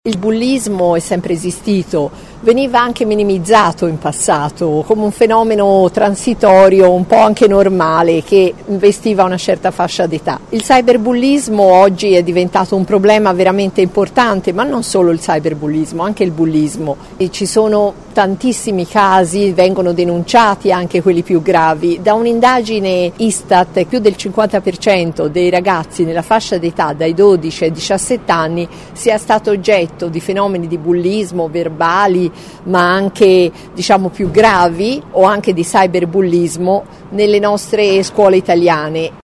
Il bullismo è sempre esistito, veniva anche minimizzato in passato come un fenomeno transitorio, un po' anche normale, che investiva una certa fascia d'età. Il cyberbullismo oggi è diventato un problema veramente importante, ma non solo il cyberbullismo, anche il bullismo. E ci sono tantissimi casi, vengono denunciati anche quelli più gravi. Da un'indagine Istat, più del 50% dei ragazzi nella fascia d'età dai 12 ai 17 anni sia stato oggetto di fenomeni di bullismo verbali, ma anche più gravi, o anche di cyberbullismo nelle nostre scuole italiane.